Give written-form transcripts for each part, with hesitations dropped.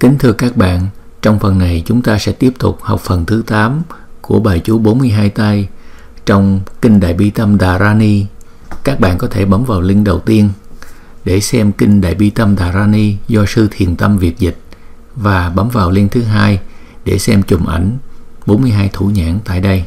Kính thưa các bạn, trong phần này chúng ta sẽ tiếp tục học phần thứ 8 của bài chú 42 tay trong Kinh Đại Bi Tâm Dharani. Các bạn có thể bấm vào link đầu tiên để xem Kinh Đại Bi Tâm Dharani do Sư Thiền Tâm Việt dịch, và bấm vào link thứ hai để xem chùm ảnh 42 thủ nhãn tại đây.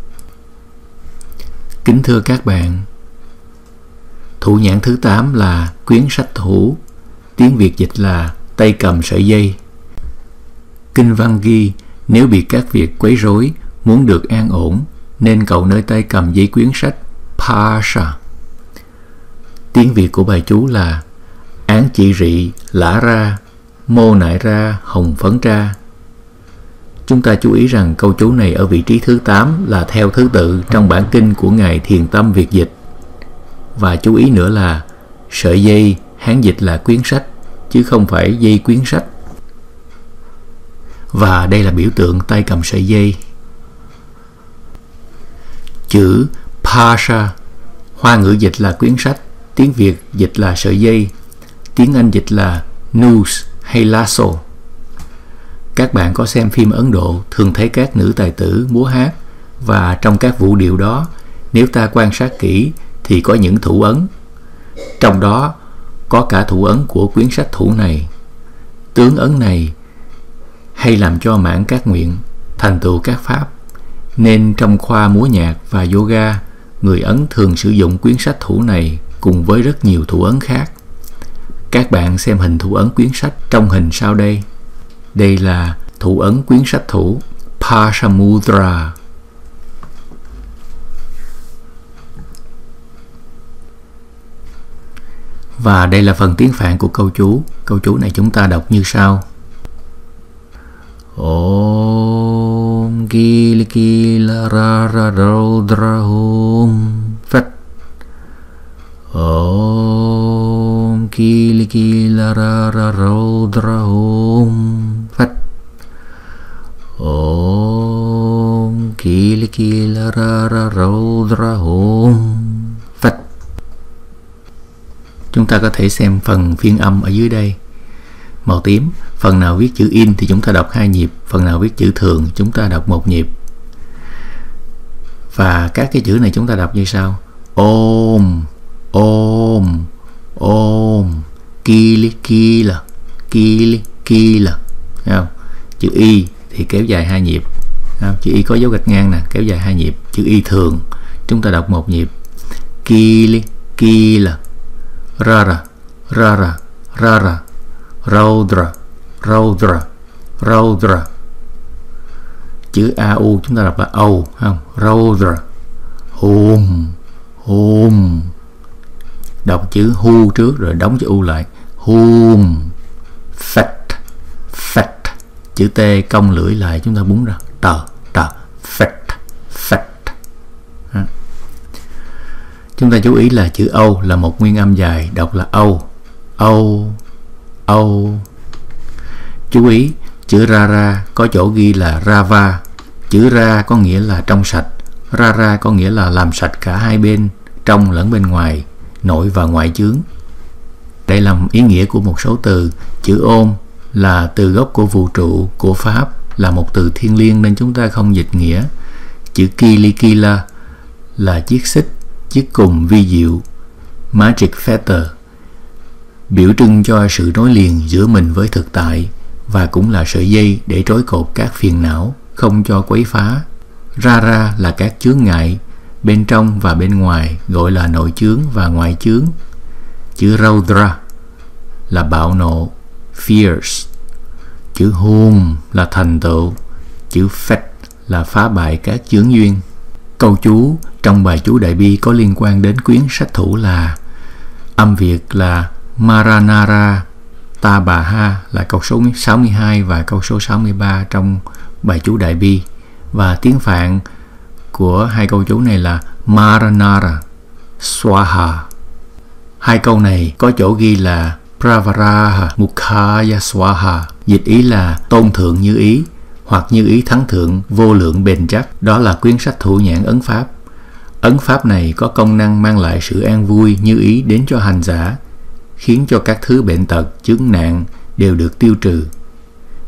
Kính thưa các bạn, thủ nhãn thứ 8 là quyến sách thủ, tiếng Việt dịch là tay cầm sợi dây. Kinh văn ghi, nếu bị các việc quấy rối, muốn được an ổn, nên cậu nơi tay cầm dây quyến sách Pasha. Tiếng Việt của bài chú là án chỉ rị, lã ra, mô nại ra, hồng phấn ra. Chúng ta chú ý rằng câu chú này ở vị trí thứ 8 là theo thứ tự trong bản kinh của Ngài Thiền Tâm Việt dịch. Và chú ý nữa là sợi dây Hán dịch là quyến sách, chứ không phải dây quyến sách. Và đây là biểu tượng tay cầm sợi dây. Chữ Pasha, Hoa ngữ dịch là quyến sách, tiếng Việt dịch là sợi dây, tiếng Anh dịch là noose hay lasso. Các bạn có xem phim Ấn Độ thường thấy các nữ tài tử múa hát, và trong các vũ điệu đó, nếu ta quan sát kỹ thì có những thủ ấn. Trong đó có cả thủ ấn của quyến sách thủ này. Tướng ấn này hay làm cho mãn các nguyện, thành tựu các pháp, nên trong khoa múa nhạc và yoga, người Ấn thường sử dụng quyến sách thủ này cùng với rất nhiều thủ ấn khác. Các bạn xem hình thủ ấn quyến sách trong hình sau đây. Đây là thủ ấn quyến sách thủ Pasamudra. Và đây là phần tiếng Phạn của câu chú. Câu chú này chúng ta đọc như sau: Om Kili Kila Ra Ra Raudra Om Phật. Om Kili Kila Ra Ra Raudra Om Phật. Om Kili Kila Ra Ra Raudra Om Phật. Chúng ta có thể xem phần phiên âm ở dưới đây. Màu tím, phần nào viết chữ in thì chúng ta đọc 2 nhịp, phần nào viết chữ thường chúng ta đọc 1 nhịp. Và các cái chữ này chúng ta đọc như sau: Om, Om, Om, Kili Kila, Kili Kila. Chữ y thì kéo dài 2 nhịp. Chữ y có dấu gạch ngang nè, kéo dài 2 nhịp. Chữ y thường chúng ta đọc 1 nhịp. Kili Kila, Rara, Rara, Rara, Raudra, Raudra, Raudra. Chữ AU chúng ta đọc là Âu, không? Raudra. Hum, hum. Đọc chữ hu trước rồi đóng chữ U lại. Hum. Phật, Phật. Chữ T cong lưỡi lại chúng ta búng ra. Tờ, tờ, Phật, Phật. Chúng ta chú ý là chữ Âu là một nguyên âm dài, đọc là Âu, Âu, Âu. Chú ý, chữ Rara có chỗ ghi là Rava. Chữ Ra có nghĩa là trong sạch, Rara có nghĩa là làm sạch cả hai bên, trong lẫn bên ngoài, nội và ngoại chướng. Đây là ý nghĩa của một số từ. Chữ Ôm là từ gốc của vũ trụ, của Pháp, là một từ thiêng liêng nên chúng ta không dịch nghĩa. Chữ Kili Kila là chiếc xích, chiếc cùm vi diệu, magic fetter, biểu trưng cho sự nối liền giữa mình với thực tại, và cũng là sợi dây để trói cột các phiền não, không cho quấy phá. Rara là các chướng ngại bên trong và bên ngoài, gọi là nội chướng và ngoại chướng. Chữ Raudra là bạo nộ, fierce. Chữ Hum là thành tựu. Chữ Phật là phá bại các chướng duyên. Câu chú trong bài chú Đại Bi có liên quan đến quyến sách thủ là âm Việt là Maranara Tabaha, là câu số 62 và câu số 63 trong bài chú Đại Bi. Và tiếng Phạn của hai câu chú này là Maranara Swaha. Hai câu này có chỗ ghi là Pravaraha Mukhaya Swaha, dịch ý là tôn thượng như ý, hoặc như ý thắng thượng, vô lượng bền chắc. Đó là quyến sách thủ nhãn ấn pháp. Ấn pháp này có công năng mang lại sự an vui như ý đến cho hành giả, khiến cho các thứ bệnh tật, chướng nạn đều được tiêu trừ.